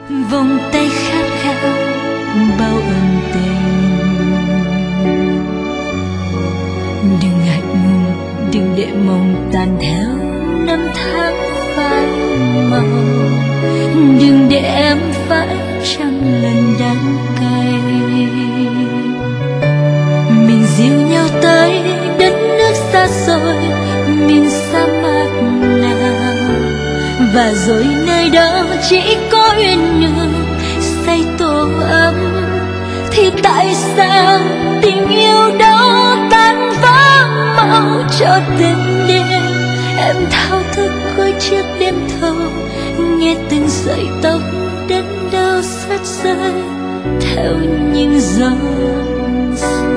vòng tay khát khao bao ân tình. Đừng ngại ngùng, đừng để mong tàn theo năm tháng phai màu, đừng để em phải trăm lần đắng cay. Mình dìu nhau tới đất nước xa xôi, miền sa mạc nào, và rồi nơi đó chỉ có uyên ương say tổ ấm. Thì tại sao tình yêu đó tan vỡ mau cho từng đêm? Em thao thức cuối chiếc đêm thâu, nghe từng sợi tóc đất đau sắt rơi theo những gió.